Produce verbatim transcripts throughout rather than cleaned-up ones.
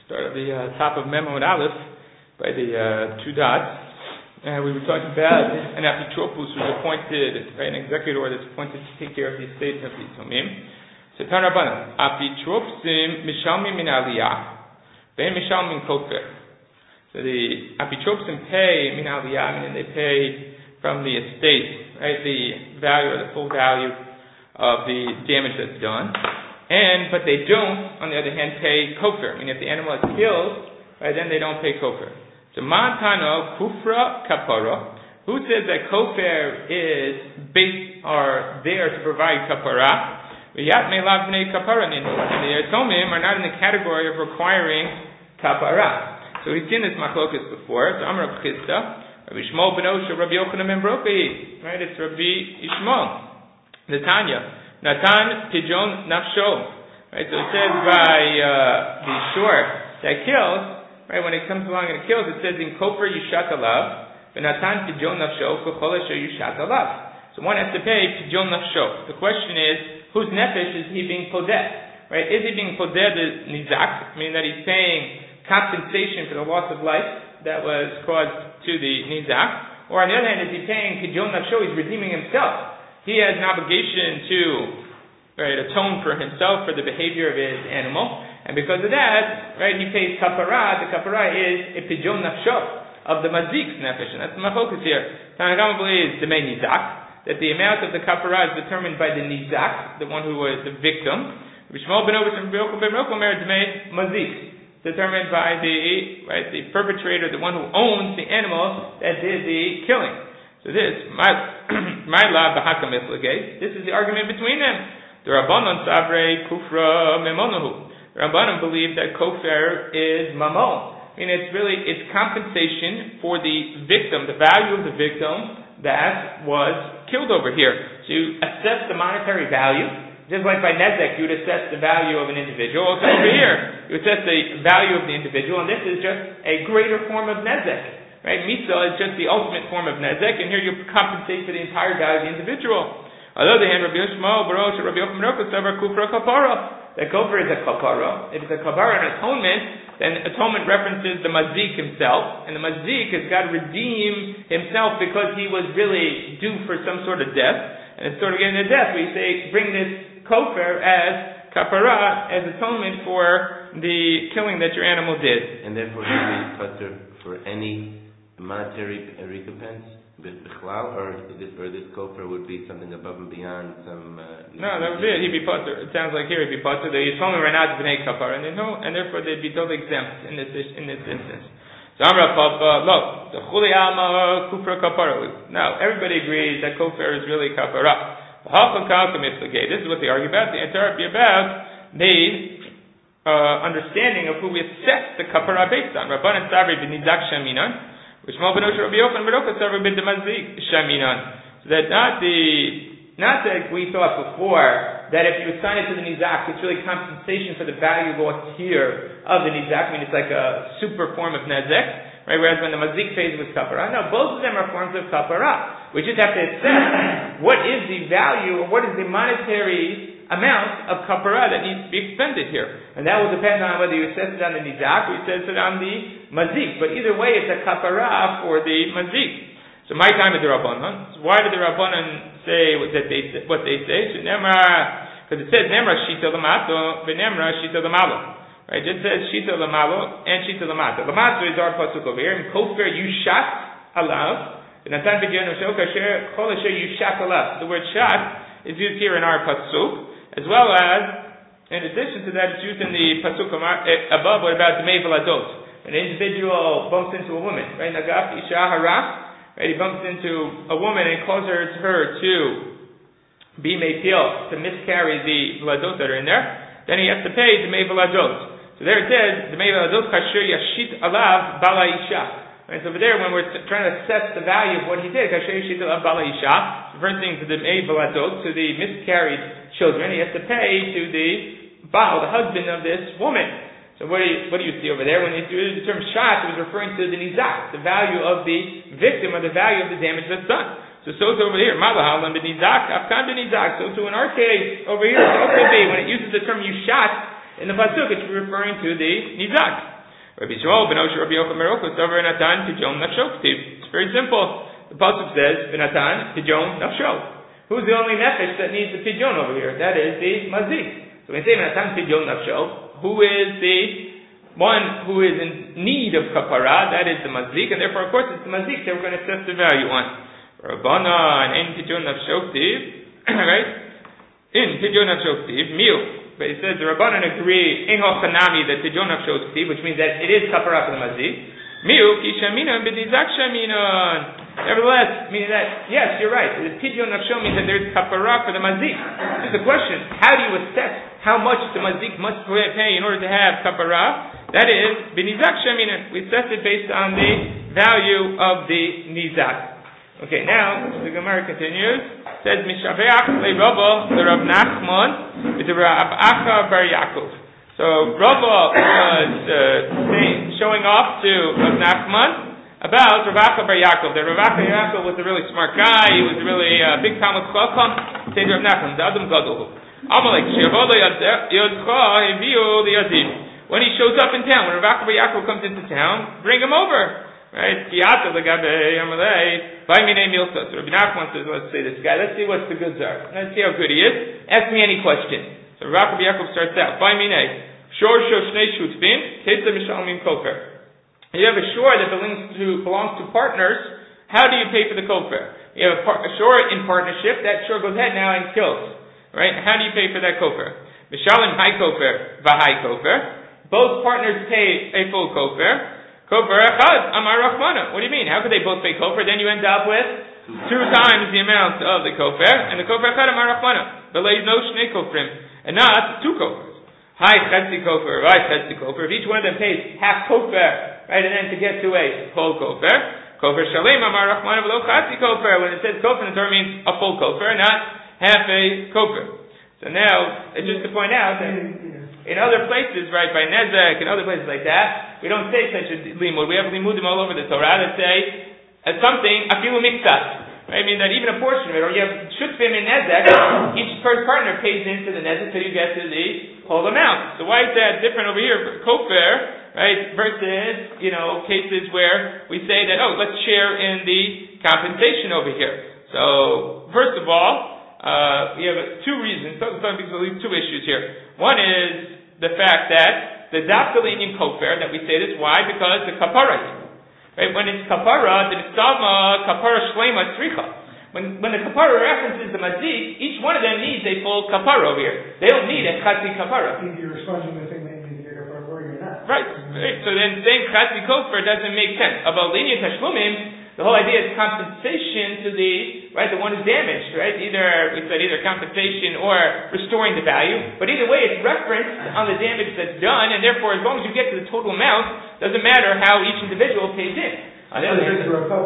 Start at the uh, top of Memo and Aleph by the uh, two dots. And we were talking about an apitropos who's appointed, right, an executor that's appointed to take care of the estate of the Tomim. So Tan Rabbanan, apitropsim mishalmim min aliyah, ve'en mishalmim kofer. So the apitropsim pay min aliyah, meaning they pay from the estate, right, the value or the full value of the damage that's done. And, but they don't, on the other hand, pay kofar. I mean, if the animal is killed, right, then they don't pay kofar. So, mantano kufra kapara. Who says that kofar is based, are there to provide kapara? V'yat me'lav b'nei kapara ninu. And the Tomim are not in the category of requiring kapara. So we've seen this machlokas before. So, Amar Rav Chisda, Rabbi Shmuel ben Osha, Rabbi Yochanan ben Brokai. Right, it's Rabbi Ishmael. The Tanya. Natan pijon nafsho, right? So it says by uh, the short that kills, right? When it comes along and it kills, it says in kofar yishat alav, but natan pijon nafsho v'chol asher yishat alav. So one has to pay pijon nafsho. The question is, whose nefesh is he being podeh? Right? Is he being podeh the nizak, meaning that he's paying compensation for the loss of life that was caused to the nizak, or on the other hand, is he paying pijon nafsho? He's redeeming himself. He has an obligation to, right, atone for himself for the behavior of his animal, and because of that, right, he pays kapara. The kapara is a pijon nafsho of the mazik's nefesh, and that's the machlokas here. Tanakama believes the main nizak, that the amount of the kapara is determined by the nizak, the one who was the victim. B'shmol ben Ovish and B'yochel ben Rokel merit the main mazik, determined by the, right, the perpetrator, the one who owns the animal that did the killing. So this, my my la b'hakam iflagay. This is the argument between them. The Rabbanon savrei kufra memonahu. The Rabbanon believe that kofar is mamon. I mean, it's really it's compensation for the victim, the value of the victim that was killed over here. So you assess the monetary value, just like by nezek, you would assess the value of an individual. Also over here, you assess the value of the individual, and this is just a greater form of nezek. Right, Misa is just the ultimate form of nezek, and here you compensate for the entire value of the individual. On the other hand, Rabbi Yishmael, Baruch, Rabbi Yochanan ben Rokas, kufra kapara. That kofar is a kapara. If it's a kapara and atonement, then atonement references the mazik himself, and the mazik has got to redeem himself because he was really due for some sort of death, and it's sort of getting a death. We say bring this kofar as kapara, as atonement for the killing that your animal did, and therefore he would be putter for any monetary recompense, bichlal, or this or this kofar would be something above and beyond some. Uh, no, that would be it. He'd be potter. It sounds like here he'd be potter. The Yisraelim are not b'nei kapar, and they know, and therefore they'd be totally exempt in this in this instance. So Amra Papa, look, the chuli alma kufra kapara. Now everybody agrees that kofar is really kapara. This is what they argue about. The entire argue about the uh, understanding of who we assess the kapara based on. Rabbanan savri b'nizak shaminan. So that not the not that we thought before that if you assign it to the nizak, it's really compensation for the value lost here of the nizak. I mean, it's like a super form of nezek, right? Whereas when the mazik phase was kapara, no, both of them are forms of kapara. We just have to assess what is the value or what is the monetary amount of kapara that needs to be expended here. And that will depend on whether you assess it on the nizak or you assess it on the mazik. But either way, it's a kapara for the mazik. So my time is the Rabbanon. So why did the Rabbanon say what that they say, what they say? So because it says nemra shita lamato, v'nemra shita lamalo. Right? It says shita lamalo and shita lamato. Lamato is our pasuk over here. In kofar yushat alav. V'natan b'genu shel kasher chol asher yushat alav. The word shat is used here in our pasuk. As well as, in addition to that, it's used in the pasuk above, what about the mevaladot? An individual bumps into a woman, right? Nagaf isha haraf, right? He bumps into a woman and causes her to be mepil, to miscarry the vladot that are in there. Then he has to pay the mevaladot. So there it says, the mevaladot kasher yashit alav bala isha. Right, so over there, when we're trying to assess the value of what he did, kasher yashit alav bala isha, referring to the mevaladot, to the miscarried children, he has to pay to the Baal, the husband of this woman. So what do you, what do you see over there? When you use the term shat, it was referring to the nizak, the value of the victim or the value of the damage that's done. So so over here, malahal and the nizak, afkan the nizak. So so in our case over here, it's also be when it uses the term yushat in the pasuk, it's referring to the nizak. Rabbi Shmuel ben Osher Rabbi Yochanan Merochus over Natan Tijon Nafsho. It's very simple. The pasuk says Natan Tijon Nafsho. Who's the only nefesh that needs the tijon over here? That is the mazik. So when we say Natan Tijon Nafsho, who is the one who is in need of kapara? That is the mazik, and therefore, of course, it's the mazik that we're going to assess the value on. Rabbana and in Tijon Nafsho, right? In Tijon Nafsho, miu. But it says the Rabbanan agree in Hochanami that Tijon Nafsho, which means that it is kapara for the mazik. Miu kishamina b'dizak shaminon. Nevertheless, meaning that yes, you're right. The Tijon Nafsho means that there's kapara for the mazik. Just the question: how do you assess how much the mazik must pay in order to have kapara? That is b'nizak shaminon. We assess it based on the value of the nizak. Okay, now the Gemara continues. It says Mishabeach leRava the Rav Nachman with the Rav Acha bar Yaakov. So Rava was uh, saying, showing off to Rav Nachman about Rav Acha bar Yaakov. That Rav Acha bar Yaakov was a really smart guy. He was a really uh, big Talmud Chacham. Said Rav Nachman, the Adam Gadol. Amalek Shavola Yodcha Eviu Liyadim. When he shows up in town, when Rav Acha bar Yaakov comes into town, bring him over. Right? Kiyata legabe Amalei. By me name Milsa. So Rabbi Nachman says, let's say this guy. Let's see what the goods are. Let's see how good he is. Ask me any question. So Rav Acha bar Yaakov starts out. By me name. Shor shor shnei shutfin. Ketza mishalmim kofer. You have a shore that belongs to belongs to partners. How do you pay for the kofer? You have a, par- a shore in partnership. That shore goes ahead now and kills. Right? How do you pay for that kofer? Mishalim hai kofer v'hai kofer. Both partners pay a full kofer. Kofer echad amar Rachmana. What do you mean? How could they both pay kofer? Then you end up with two times the amount of the kofer, and the kofer echad amar Rachmana. Belay no shnei kofrim, and not two kofers. Hi chetzi kofer, hi chetzi kofer. If each one of them pays half kofer, right, and then to get to a full kofer, kofer shalem amar Rachmana v'lo chetzi kofer. When it says kofer, the term means a full kofer, not half a kofer. So now, it's just to point out that in other places, right, by Nezek and other places like that, we don't say such a limud. We have limudim all over the Torah that say as something afilu miktat. Right? I mean that even a portion of it, or you have shutfim in Nezek, each first partner pays into the Nezek till you get to the whole amount. So why is that different over here? Kofer, right, versus, you know, cases where we say that, oh, let's share in the compensation over here. So, first of all, uh, we have two reasons, two issues here. One is the fact that the dafka linyan kofer, that we say this, why? Because the kapara. Right? When it's kapara, the nisama kapara shlema tzricha. When when the kapara references the mazik, each one of them needs a full kapara over here. They don't need a chatzi kapara. Either you're responding to the thing that needs to get kapara or you're not. Right. Right. So then saying chatzi kofer doesn't make sense. About linyan tashlumim, the whole idea is compensation to the, right, the one who's damaged, right? Either, we said either compensation or restoring the value, but either way it's referenced on the damage that's done, and therefore as long as you get to the total amount, doesn't matter how each individual pays in. On the other hand,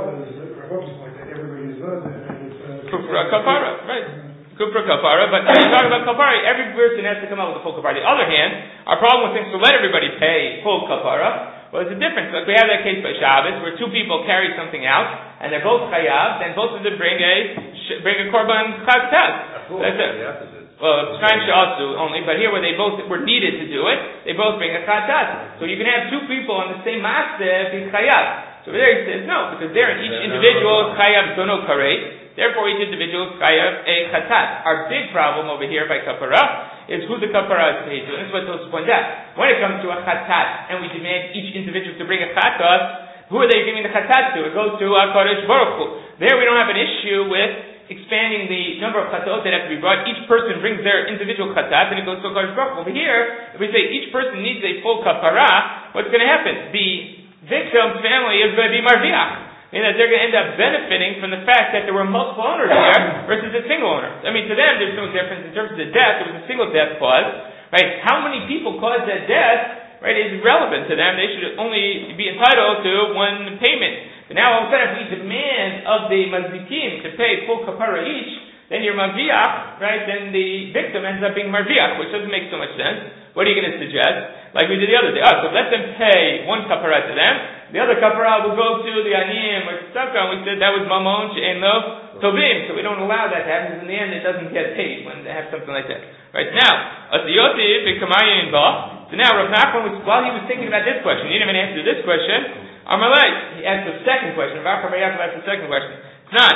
Kufra kapara, right. Kufra kapara, but when you talk about kapara, every person has to come out with a full kapara. On the other hand, our problem with things to let everybody pay full kapara, well, there's a difference. Like we have that case by Shabbos, where two people carry something out, and they're both chayav, then both of them bring a bring a korban chatat. That's it. Well, it's time sha'asu only, but here where they both were needed to do it, they both bring a chatat. So you can have two people on the same maaseh be chayav. So there he says no, because there each individual chayav dono karei. Therefore, each individual chayav a chatat. Our big problem over here by kapara is who the kapara is paid to. And that's what Tosfos points out. When it comes to a chatat, and we demand each individual to bring a chatat, who are they giving the chatat to? It goes to HaKadosh Baruch Hu. There we don't have an issue with expanding the number of chatot that have to be brought. Each person brings their individual chatat, and it goes to HaKadosh Baruch Hu. Over here, if we say each person needs a full kapara, what's going to happen? The victim's family is going to be marviach. Meaning that they're going to end up benefiting from the fact that there were multiple owners there versus a single owner. I mean, to them, there's no difference in terms of the death. It was a single death clause, right? How many people caused that death, right, is irrelevant to them. They should only be entitled to one payment. But now, all of a sudden, if we demand of the mazikim to pay full kapara each, then you're marviach, right? Then the victim ends up being marviach, which doesn't make so much sense. What are you going to suggest? Like we did the other day. Oh, so let them pay one kapara to them. The other kapara will go to the aniyim or tzedakah, and we said that was mamon she'en lo tovim. So we don't allow that to happen, because in the end it doesn't get paid when they have something like that. Right now, asiyoti v'kamayin ba So now Rav Nachman was, while he was thinking about this question, he didn't even answer this question. Amalei, he asked the second question. Rav Nachman asked the second question. It's not.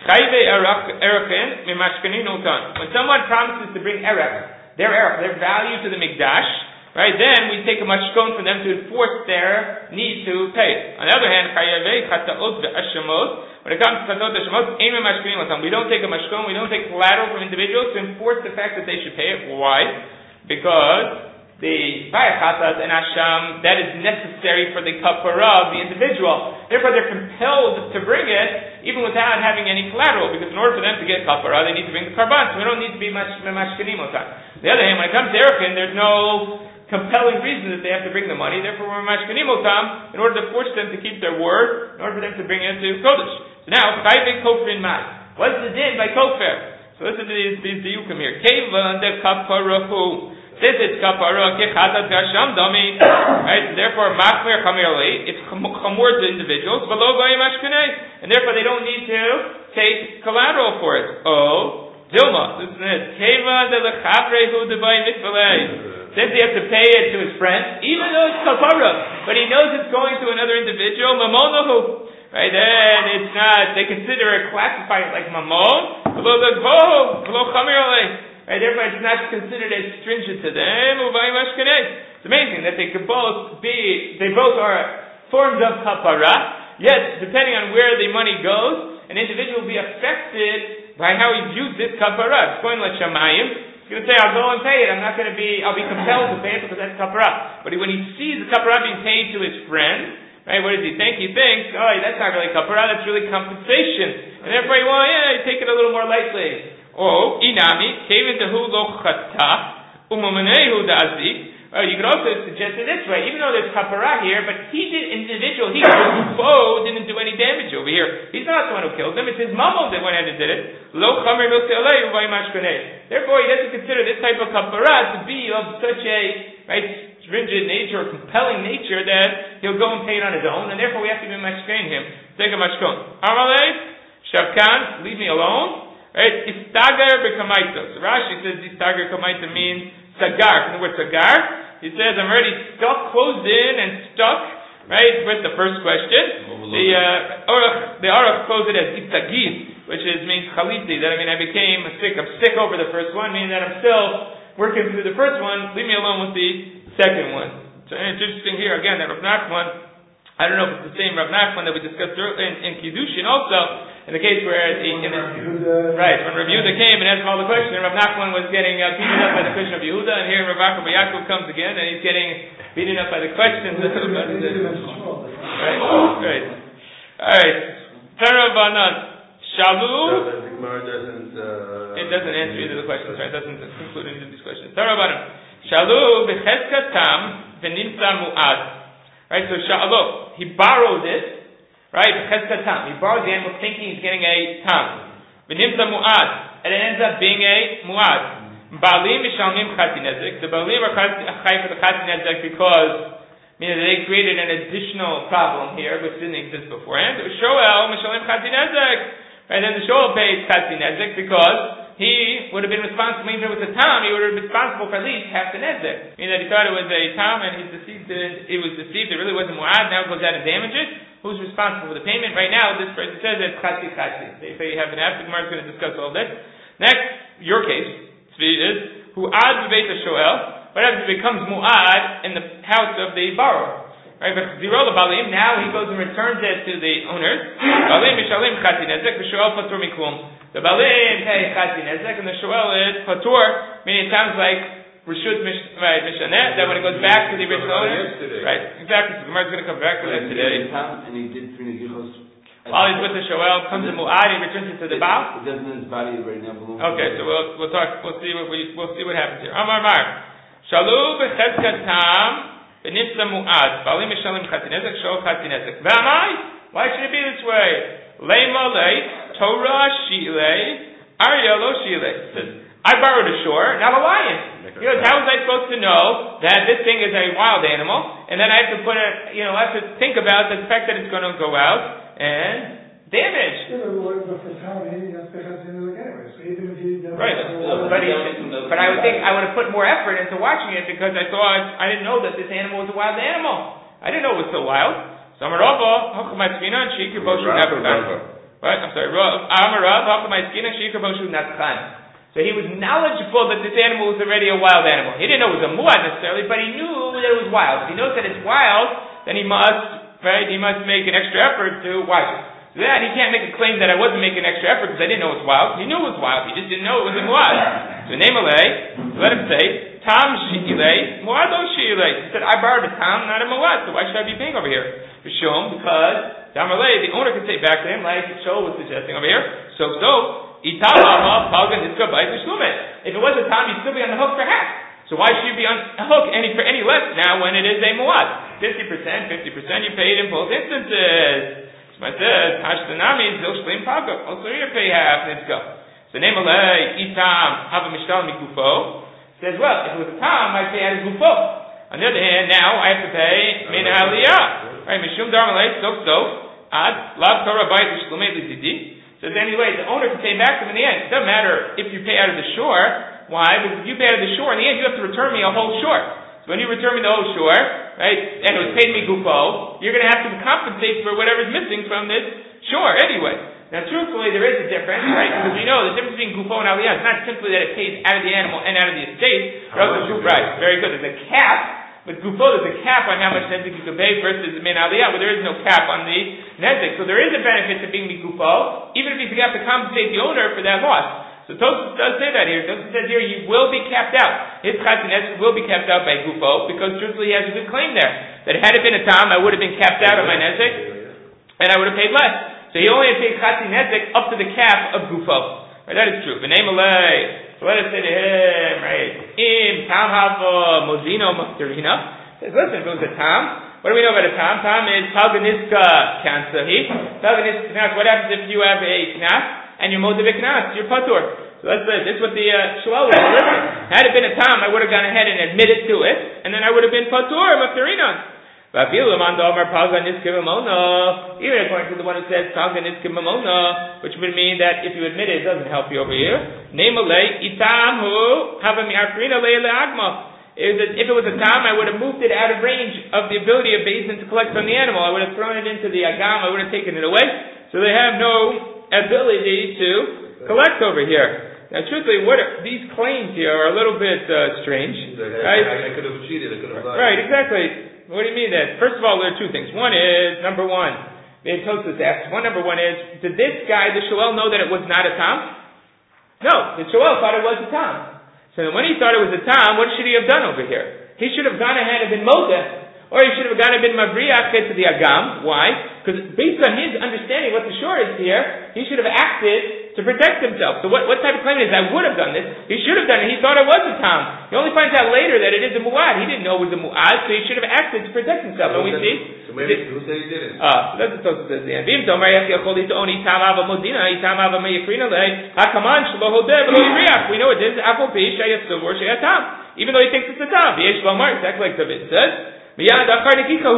When someone promises to bring erech, their erech, their value to the mikdash, right? Then we take a mashkon for them to enforce their need to pay it. On the other hand, when it comes to chatot hashemot, we don't take a mashkon, we don't take collateral from individuals to enforce the fact that they should pay it. Why? Because the bayachatas and asham, that is necessary for the kapara of the individual. Therefore, they're compelled to bring it even without having any collateral, because in order for them to get kapara, they need to bring the karban. So we don't need to be mashkanim otan. On the other hand, when it comes to erchin, there's no compelling reason that they have to bring the money. Therefore, we're mashkanim otam in order to force them to keep their word, in order for them to bring it to kodesh. So now, chayve kofrin mai. What's the din by kofer? So listen to these these diyukim here. Keva de kaparahu. Since it's kapara kechatat gasham dami, right? Therefore, machmer chamirli, it's chamur to individuals, below goyim ashkenei, and therefore they don't need to take collateral for it. Oh, Dilma, listen to this. Keva de lechavrehu devayin mitvalei. Since he has to pay it to his friend, even though it's kapara, but he knows it's going to another individual, mamonahu. Right, then it's not, they consider it, classify it like mamon, below the gvo, below chamirli. Right, therefore, it's not considered as stringent to them. It's amazing that they could both be, they both are forms of kapara, yet, depending on where the money goes, an individual will be affected by how he views this kapara. It's going like Shamayim. He's going to say, I'll go and pay it. I'm not going to be, I'll be compelled to pay it because that's kapara. But when he sees the kapara being paid to his friend, right, what does he think? He thinks, oh, that's not really kapara, that's really compensation. And therefore, well, yeah, you take it a little more lightly. Oh, inami, kevin dehu lo chata, umamenehu dazik. Well, you could also suggest it this way, even though there's kapara here, but he did individual, he Bo didn't do any damage over here. He's not the one who killed him, it's his mamo that went ahead and did it. Lo chamer milsealehu v'imashkaneh. Therefore, he doesn't consider this type of kapara to be of such a, right, stringent nature or compelling nature that he'll go and pay it on his own, and therefore we have to be mashkain him. Take a mashkon. Amalei, shavkan, leave me alone. Right? Istagar b'kamaita. So Rashi says istagar kamaita means sagar. From the word sagar, he says I'm already stuck, closed in, and stuck. Right with the first question. The uh, Aruch, the Aruch closed it as istagid, which is means chaliti. That I mean I became sick. I'm sick over the first one, meaning that I'm still working through the first one. Leave me alone with the second one. So it's interesting here again that Rav Nachman. I don't know if it's the same Rav Nachman that we discussed earlier in, in Kiddushin also, in the case where, the, in the, right, when Rav Yehuda came and asked him all the questions, and Rav Nachman was getting uh, beaten up by the question of Yehuda, and here Rav Achav Yaakov comes again, and he's getting beaten up by the questions. Right, right. Alright, Tarabanan, Shalu, it doesn't answer either of the questions, right, it doesn't conclude any of these questions. Tarabanan, Shalu, B'cheska Tam, V'nimsa Mu'ad. Right, so Sha'alo, he borrowed it, right, Chesed Tam. He borrowed the animal thinking he's getting a Tam. V'nimsa Mu'ad, and it ends up being a Mu'ad. Ba'alim Mishalmim Chati Nezek. The Ba'alim are Chai for the Chati Nezek because, meaning they created an additional problem here, which didn't exist beforehand. Shoel Mishalim Chati Nezek. Right, then the Shoel pays Chati Nezek because he would have been responsible, even if it was a Tam, he would have been responsible for at least half the Nezek. Meaning that he thought it was a Tam and he deceived it, it was deceived, it really wasn't Mu'ad, now it goes out and damages. Who's responsible for the payment? Right now, this person says it's Chati Chati. They say you have an after, Gemara is going to discuss all this. Next, your case, Tzvi, is, Hu'ad B'Beit HaShoel, what happens if it becomes Mu'ad in the house of the borrower? Right, but Zero Balim, now he goes and returns it to the owners. Balim Mishalim Chati Nezek, V'Shoel Patur Miklum. The Balim pay Chati Nezek, and the Shoel is Patur, meaning it sounds like Rishut right, Mishaneh, that when it goes back to the original owner. Right, exactly. So the Gemara is going to come back to that today. And he did Pinigichos. While he's with the Shoel, comes to Mu'ad, he returns it to the Baal. It doesn't in his body right now. Okay, so we'll we'll talk. We'll see what we we'll see what happens here. Amar Mar, Shalu b'Cheskat Tam. Benifsa Mu'ad, Balim Mishalim Chati Nezek, Shoel Chati Nezek. V'amai? Why should it be this way? Leima lei, Torah shilei, Arya lo shilei. Says, I borrowed a shore, not a lion. He goes, how was I supposed to know that this thing is a wild animal? And then I have to put it, you know, I have to think about the fact that it's going to go out and damage. Yeah, but what- but for Tom, he has to have something like anyway, so even if he doesn't. Right, have- but, he, but I would think I would have put more effort into watching it because I thought I didn't know that this animal was a wild animal. I didn't know it was so wild. So Amarava, Hachamaskina, and Shikir Boshu Natzchan. Right, I'm sorry. Amarav, Hachamaskina, Shikir Boshu Natzchan. So he was knowledgeable that this animal was already a wild animal. He didn't know it was a muad necessarily, but he knew that it was wild. If he knows that it's wild, then he must, right, he must make an extra effort to watch it. So that he can't make a claim that I wasn't making an extra effort because I didn't know it was wild. He knew it was wild. He just didn't know it was a muad. So Nemalei, let him say, Tam Shi'ilei, muado Shi'ilei. He said, I borrowed a Tam, not a muad, so why should I be paying over here? For Shom, because Damalei, the owner can say back to him, like Shoal was suggesting over here, so so, if it was a Tam, he'd still be on the hook for half. So why should you be on the hook any for any less now when it is a muad? Fifty percent, fifty percent you paid in both instances. So I said, Hashtanami zil shlim paga. Also you pay half. Let's go. So Nemalei itam have a mishtal mikufo. Says, well, if it was a Tam, I'd pay out his gufo. On the other hand, now I have to pay min aliyah. Right, mishum darmalei sof sof ad lav torah bayit l'shlumei l'zidi. Says anyway, the owner can pay back to him in the end. It doesn't matter if you pay out of the shore. Why? Because if you pay out of the shore, in the end you have to return me a whole shore. So when you return me the whole shore, right, and it was paid me gufo, you're going to have to compensate for whatever's missing from this shore anyway. Now truthfully, there is a difference, right? Because we know the difference between gufo and aliyah is not simply that it pays out of the animal and out of the estate. Right, very good. There's a cap. With gufo, there's a cap on how much nezik you can pay versus min aliyah, but there is no cap on the nezik. So there is a benefit to being gufo, even if you have to compensate the owner for that loss. So Tosfos does say that here. Tosfos says here he will be capped out. His chatzin nezik will be capped out by gufo because truthfully he has a good claim there. That had it been a tam, I would have been capped out on my nezik, and I would have paid less. So he only had to pay chatzin nezik up to the cap of gufo. Right, that is true. V'nei malei. So let us say to him, right, Im Tam Hava Mozino Mafterina. Says, listen, if it was a Tam, what do we know about a Tam? Tam is Talganiska Kansahi. Talganiska Knas, what happens if you have a Knas and you're Modav Knas? You're Patur. So let's say, this is what the uh, Shual was. Listen, had it been a Tam, I would have gone ahead and admitted to it, and then I would have been Patur, Mafterina. Even according to the one who says which would mean that if you admit it, it doesn't help you over here. If it was a tam, I would have moved it out of range of the ability of Beis Din to collect from the animal. I would have thrown it into the agam, I would have taken it away. So they have no ability to collect over here. Now truthfully, what are, these claims here are a little bit uh, strange. Right? I, I could have cheated, I could have lied. Right, exactly. What do you mean that? First of all, there are two things. One is, number one, the Tosfos asks, one number one is, did this guy, the Shoel, know that it was not a Tam? No, the Shoel thought it was a Tam. So then when he thought it was a Tam, what should he have done over here? He should have gone ahead and been Modeh, or he should have gone and been Mavriach to the Agam. Why? Because based on his understanding what the shore is here, he should have acted to protect himself. So what, what type of claim is I would have done this? He should have done it. He thought it was a Tam. He only finds out later that it is a Mu'ad. He didn't know it was a Mu'ad, so he should have acted to protect himself. And we see... So maybe, who said he didn't? Ah, uh, that's what Tosfos says at the end. We know it is. Even though he thinks it's a Tam. Exactly like David says. Right after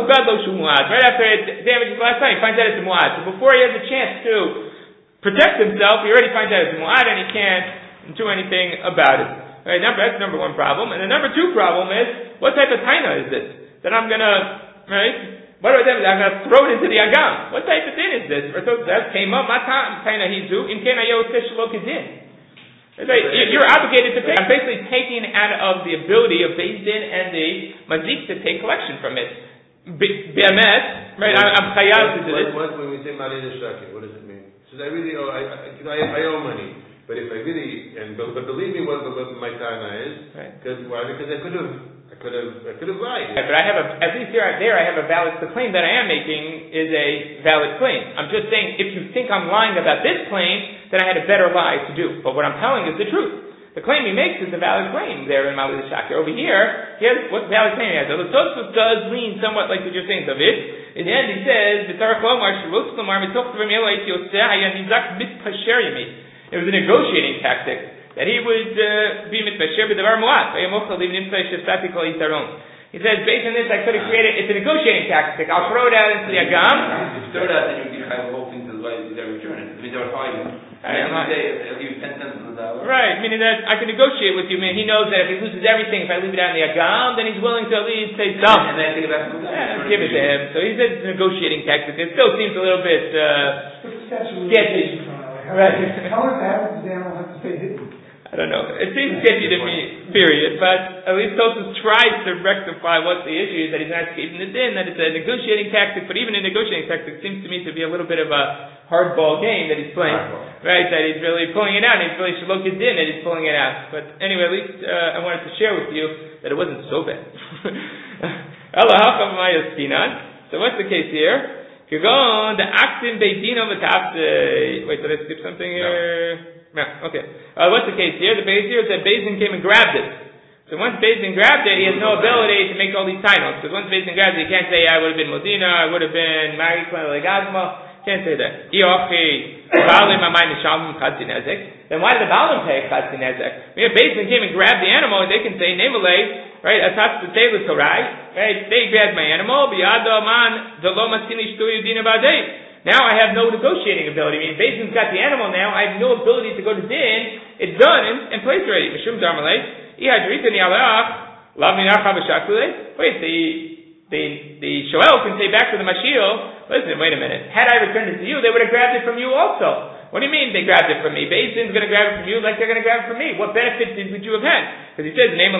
it damages last time, he finds out it's a Mu'ad. So before he has a chance to protect himself, he already finds out it's a Mu'ad and he can't do anything about it. Right, number, that's number one problem. And the number two problem is, what type of taina is this? That I'm gonna, right? What do I do? I'm gonna throw it into the agam. What type of din is this? Or so that came up, matam taina hizu, in ken ayo tishlo kedin. You're obligated to pay. I'm basically taking out of the ability of Beis Din and the mazik to take collection from it. Be'emet, right? I'm chayav to do this. When we say malei l'shaki, what does it mean? So I really owe, I, I, I owe money. But if I really, and but, but believe me, what, what my tana is, because right. why? Because I could have, I could have, I could have lied. Right, but I have a, at least here, there, I have a valid. The claim that I am making is a valid claim. I'm just saying, if you think I'm lying about this claim, then I had a better lie to do. But what I'm telling is the truth. The claim he makes is a valid claim there in Malei L'Shakir. Over here, he has what valid claim he has. So the Tosfos does lean somewhat like what you're saying, David. In the end, he says, It was a negotiating tactic that he would uh, be mitpasher b'davar mu'at. He says, based on this, I could have created. It's a negotiating tactic. I'll throw it out into the agam. If you throw it out, then you'd be chayav the whole thing to the guy is there returning. It means they were fighting. I And I say, I'll give you ten cents on the dollar. Right, meaning that I can negotiate with you, man. He knows that if he loses everything, if I leave it out in the agam, then he's willing to at least say some. And then I take it back from the Yeah, give it to him. So he says it's a negotiating tactic. It still seems a little bit uh, sketchy. Right. How much happens, the animal has to stay hidden? I don't know. It seems sketchy to me, period. But at least Tosfos tries to rectify what the issue is, that he's not escaping the din, that it's a negotiating tactic. But even a negotiating tactic seems to me to be a little bit of a hardball game that he's playing. Right? That he's really pulling it out. And he's really shalok din that he's pulling it out. But anyway, at least uh, I wanted to share with you that it wasn't so bad. So what's the case here? You're going the actin beidino v'tafse. Wait, did I skip something here? No. No. Okay. Uh, what's the case here? The base here is that Bezin came and grabbed it. So once Bezin grabbed it, he has no ability to make all these titles. Because once Bezin grabbed it, he can't say, I would have been Modina, I would have been Mari Klan Legazma. Can't say that. Then why did the Baalim pay Chatzi Nezek? If Bezin came and grabbed the animal, they can say, Nemalei, right, Atats B'Teilu Torai, right, they grabbed my animal, B'Yado Man, V'lo Masini Shtu Yudina B'Adei. Now I have no negotiating ability. I mean, Bezin's got the animal now, I have no ability to go to Din, it's done in, in place already. Mishum Darmalei, Ihadrita Ni'alach, Lav Minacha B'Shakule. Wait, the, the, the Shoel can say back to the Mashiach, listen, wait a minute, had I returned it to you, they would have grabbed it from you also. What do you mean they grabbed it from me? Bezin's going to grab it from you like they're going to grab it from me. What benefit did, would you have had? Because he says, again,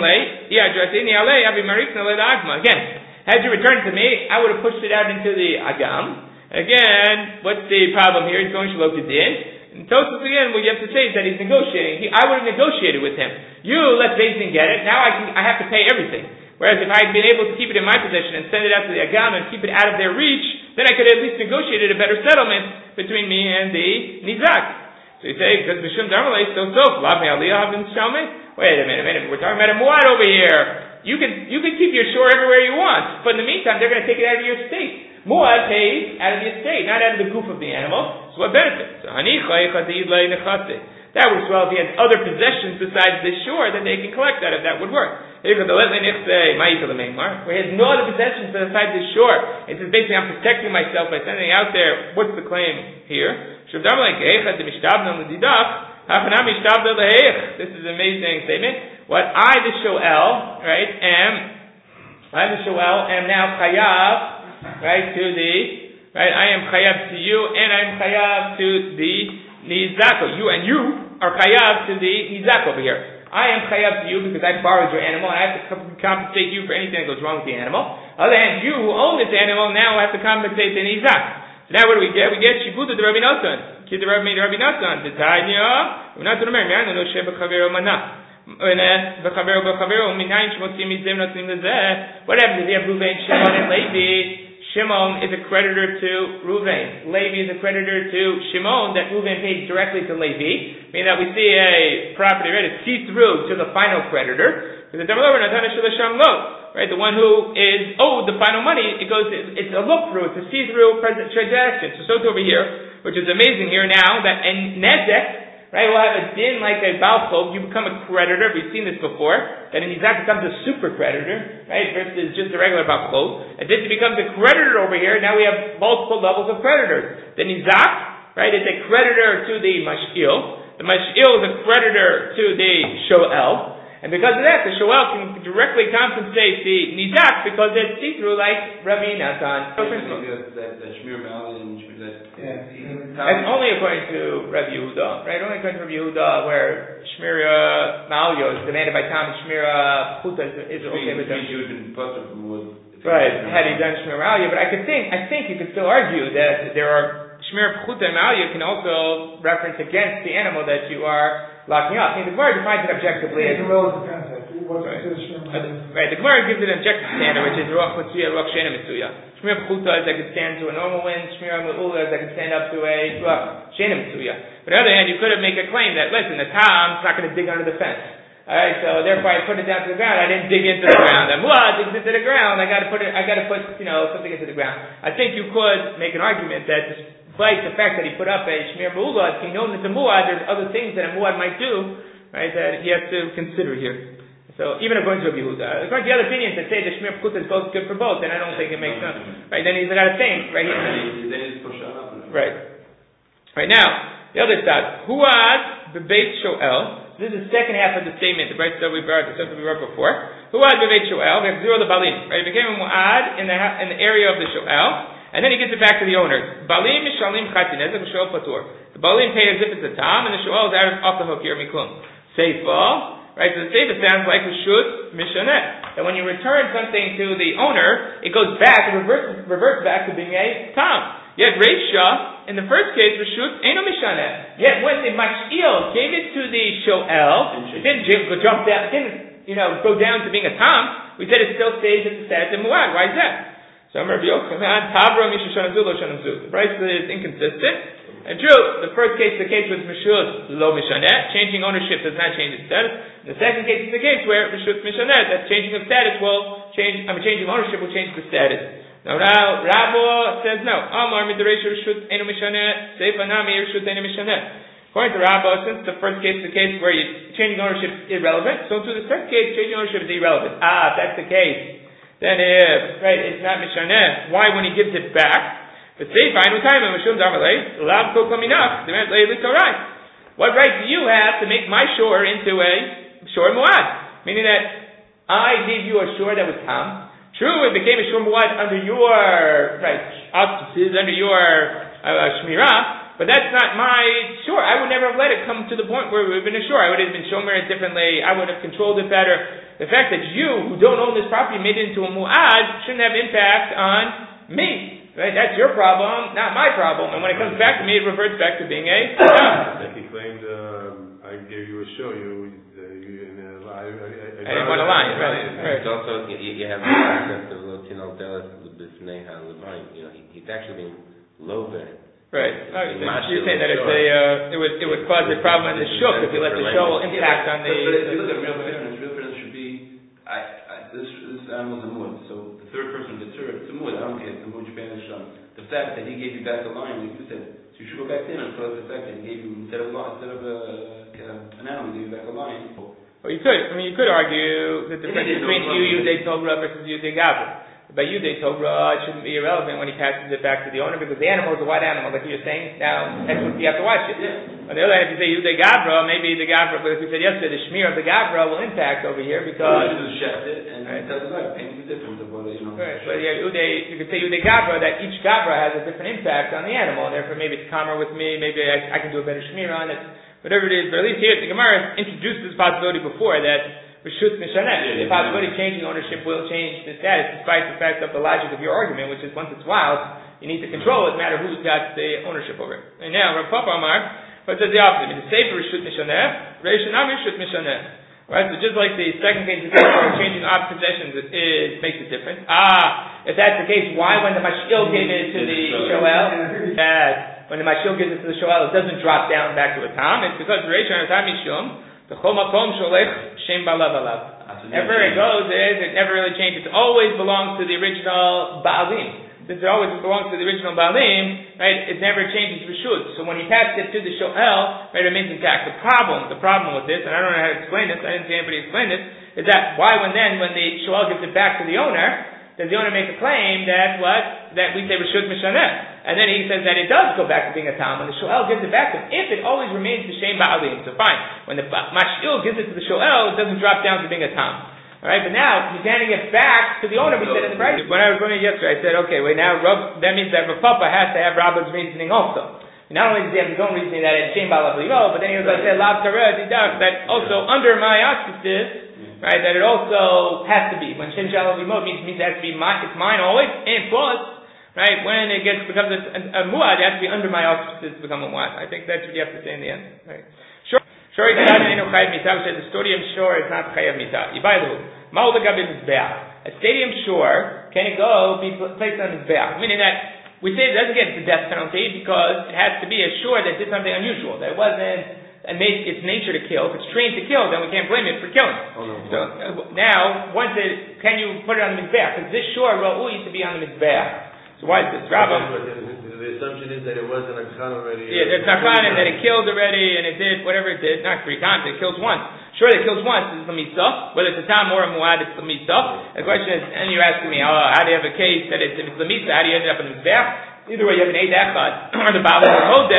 had you returned to me, I would have pushed it out into the agam. Again, what's the problem here? He's going shalok din. And Tosfos again, what you have to say is that he's negotiating. He, I would have negotiated with him. You let Bezin get it. Now I can, I have to pay everything. Whereas if I had been able to keep it in my possession and send it out to the agam and keep it out of their reach, then I could have at least negotiated a better settlement between me and the nizak. So you say, because Mishum Darmalei still so, wait a minute, wait a minute, we're talking about a muad over here. You can you can keep your shore everywhere you want, but in the meantime, they're going to take it out of your estate. Muad pays out of the estate, not out of the goof of the animal. So what benefit? So that would well if he has other possessions besides the shore that they can collect out of. That would work. Where he has no other possessions besides the shore. It says basically I'm protecting myself by sending it out there. What's the claim here? This is an amazing statement. What I, the Shoel, right, am, I, the Shoel, am now chayav, right, to the, right, I am chayav to you, and I am chayav to the nizako. You and you are chayav to the nizak over here. I am chayav to you because I borrowed your animal, and I have to compensate you for anything that goes wrong with the animal. On the other hand, you who own this animal now have to compensate the nizak. So now what do we get? We get shibuta the Rabbi Natan. Kid the Rabbi Rabbi Natan. The Tanya. Rabbi Natan Omer. Mi'anu no sheba chavero mana. V'chavero v'chavero. Minayin shmotzim mitzem notzim lezeh. What happens if you have Ruvain, Shimon, and Levi? Shimon is a creditor to Ruvain. Levi is a creditor to Shimon that Ruvain paid directly to Levi. Meaning that we see a property, right? It's see through to the final creditor. Because the Damalor Natana Shilasham Lo. Right, the one who is owed the final money, it goes, it's a look through, it's a see through transaction. So, so over here, which is amazing here now, that in Nezek, right, we'll have a din like a Balchov, you become a creditor, we've seen this before, that in Nizak becomes a super creditor, right, versus just a regular Balchov. And this becomes a creditor over here, now we have multiple levels of creditors. The Nizak, right, is a creditor to the Mash'il, the Mash'il is a creditor to the Shoel, and because of that, the Shoel can directly compensate the Nizak because it's see-through like Rabbi Natan. That's only according to Rabbi Yehuda, right? Only according to Rabbi Yehuda, where Shmira Malyo is demanded by Tom, Shmira Chuta is, is okay with them. Right, had he done Shmira Malyo, but I could think, I think you could still argue that there are Shmira Chuta and Malyo can also reference against the animal that you are locking up. I mean, the Gemara defines it objectively. It's a relative concept. What's right. Uh, right. The Gemara gives it an objective standard, which is Ruach Mitzuya, Ruach Shena Mitzuya. Shmir B'chuta is that could stand to a normal wind. Shmir Me'ula is that could stand up to a Ruach Shena Mitzuya. But on the other hand, you could have make a claim that, listen, the Tom's not going to dig under the fence. Alright, so therefore I put it down to the ground. I didn't dig into the ground. The Muad digs into the ground. I got to put it. I got to put, you know, something into the ground. I think you could make an argument that, despite the fact that he put up a Shmir Me'ula, if he knows it's a Muad, there's other things that a Muad might do, right, that he has to consider here. So even according to Rabbi Yehuda, according to the other opinions that say the Shmir B'chuta is both good for both, then I don't think it makes sense. Right, then he's got to think, right? Right. Right now, the other side. Huad bebeit shoel. This is the second half of the statement, the right that we brought, the stuff that we brought before. Huad bebeit shoel. We have zero the balim. Right, it became a muad in the in the area of the shoel, and then he gives it back to the owners. Balim mishalim chatin ezek shoel patur. The balim pay as if it's a tam, and the shoel is out of off the hook here miklum. Seifa. Right, so the Seifa sounds like Reshut Mishaneh. That when you return something to the owner, it goes back, it reverts, reverts back to being a Tam. Yet Reisha, in the first case, Reshut Eino Mishaneh. Yet when the Mash'il gave it to the Shoel, it didn't go jump down, it didn't, you know, go down to being a Tam. We said it still stays at the status of Muad. Why is that? So Rabbi Yochanan, Tavra Misha Shanamzu Lo Shanamzu. The price is inconsistent. And true, the first case, the case was Mishut Lo Mishaneh, changing ownership does not change its status. The second case is the case where Mishut Mishaneh, that changing of status will change, I mean changing ownership will change the status. Now, now, Rabbo says no. Amar Midaresh Rishut Eino Mishaneh, Seifa Nami Rishut Eino Mishaneh. According to Rabbo, since the first case is the case where you, changing ownership is irrelevant, so to the second case, changing ownership is irrelevant. Ah, if that's the case, then if, right, it's not Mishaneh, why when he gives it back? But say, fine, what time? What right do you have to make my shore into a shore muad? Meaning that I gave you a shore that was tam. True, it became a shore muad under your right auspices, under your uh, shmirah, but that's not my shore. I would never have let it come to the point where it would have been a shore. I would have been shomer it differently. I would have controlled it better. The fact that you, who don't own this property, made it into a muad shouldn't have impact on me. Right, that's your problem, not my problem. And when it comes back to me, it reverts back to being a. Like he claimed, um, I gave you a show, you, uh, you in a lie. I, I, I, I didn't want to lie, right? Right. It's also you, you have the concept of Lotino Delis B'Sneha Levine. You know, he, he's actually being lower. Right. Oh, so you're saying that it's a, uh, it would it would cause a problem in the shuk if you let the show impact on the. But if you look at real fairness, real fairness should be, I, I this this animal's a mood, so the third person the third it's a mood. I don't care. It's a mood. Japan is shum. The fact that he gave you back the line, like you said, so you should go back to him and tell us the fact that he gave you instead of a instead of a, uh, an animal, he gave you back a line. Well, you could. I mean, you could argue that the difference between you Yudei Torah versus Yudei Gavra. By Yudei Torah, it shouldn't be irrelevant when he passes it back to the owner because the animal is a white animal, like you're saying. Now, that's what you have to watch it. Yeah. On the other hand, if you say Yudei Gavra, maybe the Gavra, but as we said yesterday, the shmir of the Gavra will impact over here because. You just check it and right. Tell the guy, paint the difference of what you know. Right, but yeah, Yudei, you could say Yudei Gavra that each Gavra has a different impact on the animal, and therefore maybe it's calmer with me. Maybe I, I can do a better shmir on it. Whatever it is, but at least here the Gemara introduced this possibility before that. Reshut Mishaneh. The possibility of changing ownership will change the status, despite the fact of the logic of your argument, which is once it's wild, you need to control it, no matter who's got the ownership over it. And now, Rav Papa Amar, but it says the opposite. It's safe for Reshut Mishaneh, Reishanam Reshut Mishaneh. Right, so just like the second case, the case where changing of possessions it, it makes a difference. Ah, if that's the case, why when the Mash'il gave it to the Shoel, that when the Mash'il gives it to the Shoel, it doesn't drop down back to a Tam? It's because Reishan Tam Mishum. The Chol Makom Sholech Shem Balav Alav. Ever it goes, it never really changes. It always belongs to the original Baalim. Since it always belongs to the original Baalim, right, it never changes Reshut. So when he passed it to the Shoel, right, it remains intact. The problem, the problem with this, and I don't know how to explain this, I didn't see anybody explain this, is that why when then, when the Shoel gives it back to the owner, does the owner make a claim that what? That we say Reshut Mishaneh. And then he says that it does go back to being a Tam when the Shoel gives it back to him. If it always remains the Shem Ba'alim, so fine. When the Mash'il gives it to the Shoel, it doesn't drop down to being a Tam. Alright, but now he's handing it back to the owner, we said in the price. When I was learning yesterday, I said, okay, wait, now Rav, that means that Rav Papa has to have Rabba's reasoning also. Not only does he have his own reasoning that it's Shem Ba'alim, but then he was like, Lav Tareh, that also under my auspices, right, that it also has to be. When Shem Ba'alim means, means it has to be mine, it's mine always, and plus, right, when it gets becomes a, a, a muad, it has to be under my auspices to become a muad. I think that's what you have to say in the end. Right. Sure. Sure, the stadium shore is not chayav mita. A stadium shore, can it go be placed on his back? Meaning that we say it doesn't get the death penalty because it has to be a shore that did something unusual. That it wasn't and made its nature to kill. If it's trained to kill, then we can't blame it for killing. Oh, no. So uh, now, once it, can you put it on the mizbeach? Because this shore ra'ui to be on the mizbeach. So why is this? Rabbah. The assumption is that it wasn't a khan already. Yeah, there's a khan and that it killed already and it did whatever it did. Not three times, it kills once. Sure, it kills once, it's the mitzvah. Whether it's a tam or a muad, it's the mitzvah. The question is, and you're asking me, oh, how do you have a case that it's, if it's the mitzvah, how do you end up in the mizbeach? Either way, you have an eid echad or the ba'al or hodeh.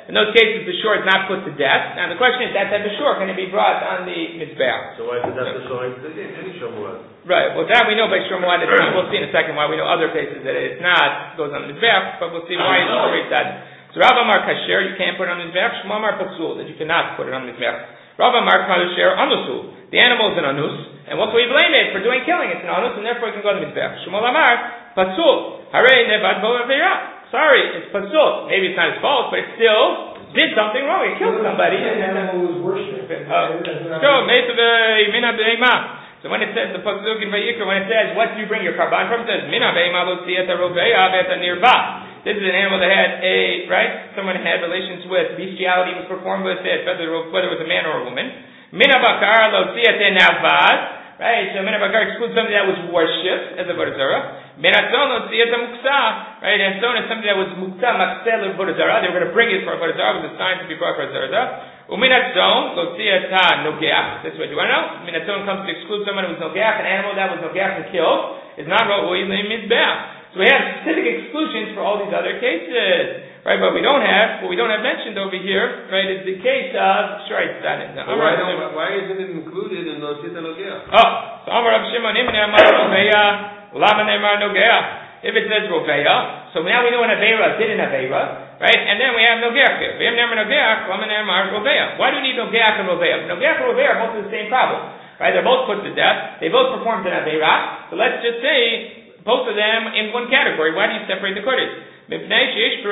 In those cases, the shore is not put to death. Now the question is, that type of shore, can it be brought on the Mizbeach? So why is that the shore? Any shore muad? Right, well that we know by shore muad, we'll see in a second why we know other cases that it's not, goes on the Mizbeach, but we'll see why it's already said. So Rav Amar Kasher, you can't put it on the Mizbeach, Shmuel Amar Pasul, that you cannot put it on the Mizbeach. Rav Amar Kasher, Anusul, the animal is an Anus, and what can we blame it for doing killing? It's an Anus, and therefore it can go to the Mizbeach. Shmuel Amar Pasul, Hare Nevad Bo Avera. Sorry, it's pasul. Maybe it's not his fault, but it still did something wrong. It killed somebody. The animal was worshipped. So, so when it says the pasuk in Vayikra, when it says, what do you bring your karban from? It says, Mina be'ema lo tziyata roveya ve'eta nirba. This is an animal that had a, right? Someone had relations with, bestiality was performed with it, whether, whether it was a man or a woman. Mina bakar lo tziyata navad. Right, so Mina Bakar excludes something that was worshipped as a Vodazara. Minatzon lo tziyata muksa. Right, and so is something that was muksa maksel of Vodazara. They were going to bring it for a Vodazara. It was a sign to be brought for a Vodazara. Uminatzon lo tziyata nogeach. This is what you want to know. Minatzon comes to exclude someone who was nogeach, an animal that was nogeach and killed is not ro'ui limizbeach. So we have specific exclusions for all these other cases. Right, but we don't have, what we don't have mentioned over here, right, is the case of Shrait Stanin. Well, why, don't, why isn't it included in Lo Tziyata Nogeach? Oh, so Amar Rav Shimon, Imne Amar Roveya, Lama Ne'emar Nogeach. If it says Roveya, so now we know an Aveira did an Aveira, right, and then we have Nogeach here. V'im Ne'emar Nogeach, Lama Ne'emar Roveya. Why do you need Nogeach and Roveya? Nogeach and Roveya are both the same problem, right, they're both put to death, they both performed an Aveira, so let's just say, both of them in one category. Why do you separate the Kodesh? Each one has a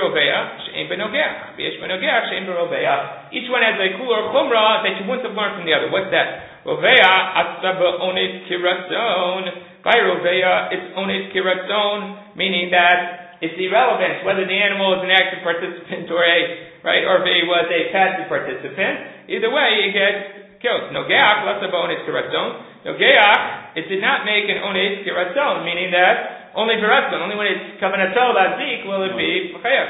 cooler chumrah that you wouldn't have learned from the other. What's that? Roveya asaba ones kiratzon. By Roveya, it's ones kiratzon, meaning that it's irrelevant whether the animal is an active participant or a right or if it was a passive participant. Either way, it gets killed. Nogeach lasaba ones kiratzon. Nogeach, it did not make an ones kiratzon, meaning that only Beratzon, only when it's Kavanatol Azik will it be Chayav.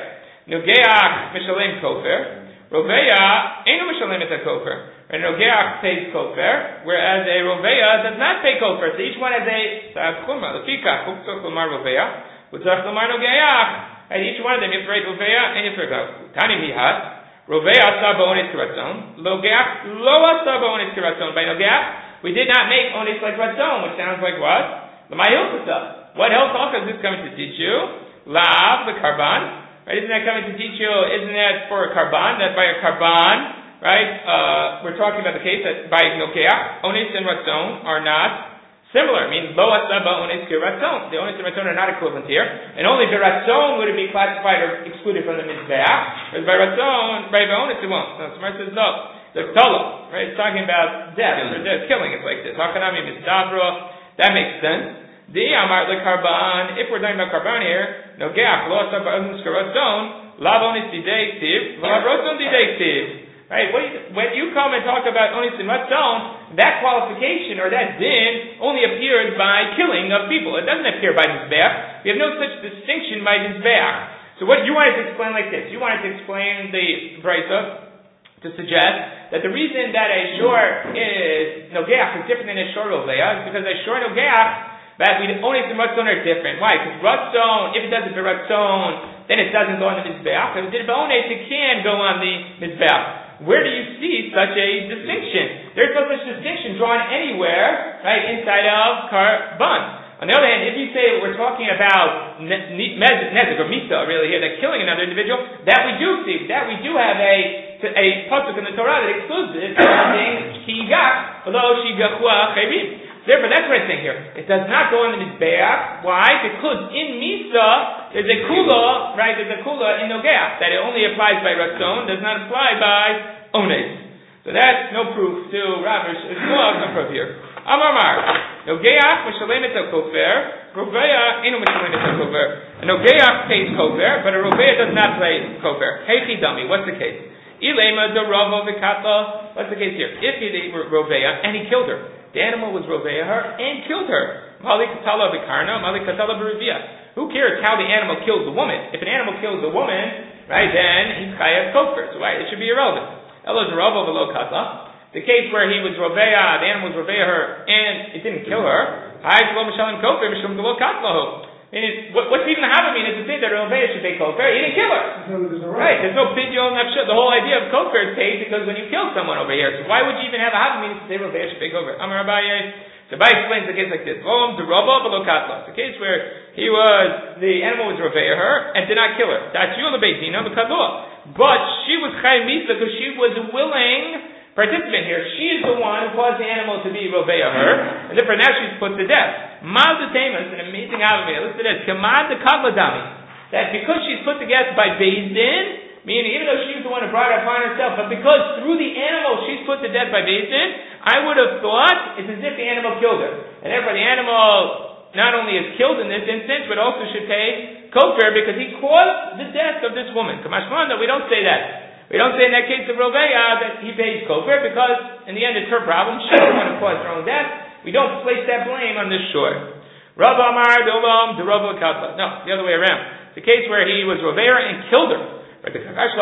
Nogeach Mishalem Kofer. Roveya Einu Mishalem et Kofer. And Nogeach pays Kofer, whereas a Roveya does not pay Kofer. So each one has a Sa'ad Chumra. Lefika, Chuktzok Lomar Roveya, Utzach Lomar Nogeach. And each one of them, you have Roveya and you have Kofer. Tani Mihat. Roveya Asaba Onis Kiratzon. Nogeach Lo Asaba Onis Kiratzon. By Nogeach, we did not make Onis like Ratzon, which sounds like what? The Mayilchasa. What else also is this coming to teach you? Lav, the karban. Right? Isn't that coming to teach you? Isn't that for a karban? That by a karban, right? Uh, we're talking about the case that by nokeach, onis and ratzon are not similar. I mean, lo asaba onis ki ratzon. The onis and ratzon are not equivalent here. And only by ratzon would it be classified or excluded from the mizbeach. Whereas by ratzon, by onis it won't. No, Smart says no. The tolo, right? It's talking about death or death, killing. It's like this. Hakanami mistavra. That makes sense. The Amar the Karban, if we're talking about Karban here, no gap, lo asab ba'onis karatzon, lav onis didektiv, lav rotzon didektiv. Right? When you come and talk about onis and ratzon, that qualification or that din only appears by killing of people. It doesn't appear by mizbeach. We have no such distinction by mizbeach. So what you wanted to explain like this? You wanted to explain the Brisa to suggest that the reason that a shor is nogeach is different than a shor roveya is because a shor nogeach, but we only the ratzon are different. Why? Because ratzon, if it does it for ratzon, then it doesn't go on the mizbeach. If it did it ba'ones, it can go on the mizbeach. Where do you see such a distinction? There's no such distinction drawn anywhere, right, inside of karban. On the other hand, if you say we're talking about nezek or misa, really here, that killing another individual, that we do see, that we do have a a pasuk in the Torah that excludes it, saying ki yigach, although she gachua chayrim. Therefore, that's what I'm saying here. It does not go on the mizbeach. Why? Because in Misa, there's a kula, right? There's a kula in Nogeach that it only applies by Ratzon, does not apply by Ones. So that's no proof to Rav Shmuel. No proof here. Amar Mar. Nogeach mishalem et kofer. Roveya inu mishalem et kofer. A Nogeach pays kofer, but a Roveya does not pay kofer. Heichi dummy. What's the case? Ilema de Rava v'katla. What's the case here? If he did Roveya and he killed her. The animal was roveya her and killed her. Malik katala b'karna, malik katala b'rivia. Who cares how the animal kills the woman? If an animal kills a woman, right, then he's chayav kofer. So why? It should be irrelevant. Elo zeravo v'lo katla. The case where he was roveya, the animal was roveya her and it didn't kill her. Hai v'lo mishalim kofer mishum v'lo katlahu. Meaning, what, what's even the Havamina to say that Roveya should pay kofar? He didn't kill her. There's no, Right, there's no pidyon nefsha. The whole idea of kofar is paid because when you kill someone over here. So why would you even have a Havamina to say Roveya should pay kofar? Amar Abaye. So Abaye explains the case like this. Om the Rabba below Katla. It's a case where he was, the animal was Roveya her and did not kill her. That's Yula Beitina B'Kadla. But she was Chayim Misa because she was a willing participant here. She is the one who caused the animal to be Roveya her, and therefore now she's put to death. Mal the Tamas, an amazing Havamina. Listen to this. Kamad the Kadla Dami. That because she's put to death by Beis Din, meaning even though she's the one who brought it upon herself, but because through the animal she's put to death by Beis Din, I would have thought it's as if the animal killed her. And therefore the animal not only is killed in this instance, but also should pay kofar because he caused the death of this woman. Kamashman, that we don't say that. We don't say in that case of Roveya that he pays kofar because in the end it's her problem. She's the one who caused her own death. We don't place that blame on this shore. Rav Amar Dolam the Rav Katla. No, the other way around. It's a case where he was Roveya and killed her. He asked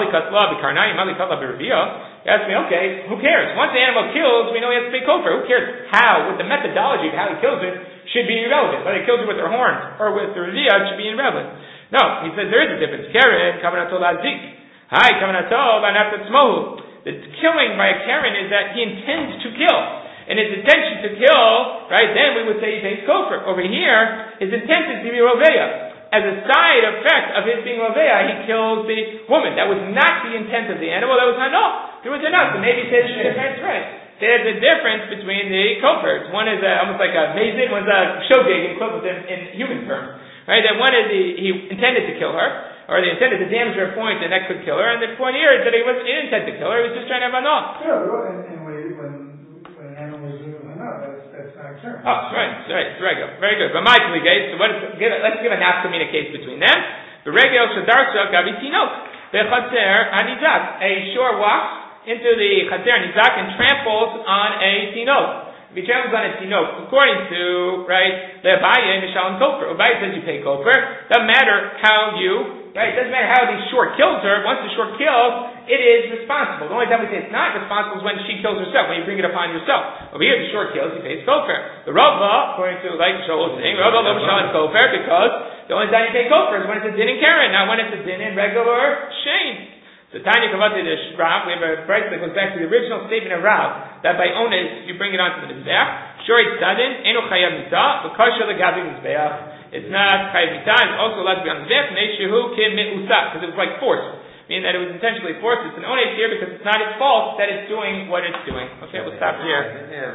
me, okay, who cares? Once the animal kills, we know he has to pay kofar. Who cares how, with the methodology of how he kills it, should be irrelevant. Whether he kills it with her horns or with the revia, it should be irrelevant. No, he says there is a difference. Karen, kavanatol azik. Hi, kavanatol anaftatzmohu. The killing by a Karen is that he intends to kill. And his intention to kill, right, then we would say he pays kofar. Over here, his intent is to be Roveya. As a side effect of his being Roveya, he kills the woman. That was not the intent of the animal. That was not, no. There was enough. So maybe say the difference, right. There's a difference between the kofars. One is a, almost like a mazid, one's a shogeg, equivalent in, in human terms. Right? That one is the, he intended to kill her, or he intended to damage her point, and that could kill her. And the point here is that he wasn't he didn't intend to kill her. He was just trying to have a no. Yeah, well, and, and when, when, when an animal is doing a no, that's, that's not Karen. Oh, right, right, very good, very good. But my case, so what is, give, let's give a nafkamina case between them. The regel shadarsa gavitinok the chaser anizak. A shore walks into the chaser anizak and tramples on a tinok. If he tramples on a tinok, according to right the Abaye Mishal and Kofar. Abaye says you pay kofar. Doesn't matter how you. Right, it doesn't matter how the shore kills her. Once the shore kills, it is responsible. The only time we say it's not responsible is when she kills herself, when you bring it upon yourself. Over here, the shore kills, he pays kofar. The Rava, according to like Shaul was saying, Rava lo Mishal and Kofar, because the only time you pay kofar is when it's a din in Karen, not when it's a din in regular shame. So Tanya Kavati the Rav, we have a price that goes back to the original statement of Rav, that by onus you bring it onto the Mizbeach. Shori Tzadin, Eno Chayav Mitzah, L'Kasha L'Gavi Mizbeach. It's not Chayav Mitzah, it's also allowed to be on the Mizbeach, Neishehu Kim Mi'usah, because it was like forced. Meaning that it was intentionally forced. It's an onus here because it's not its fault that it's doing what it's doing. Okay, we'll stop here.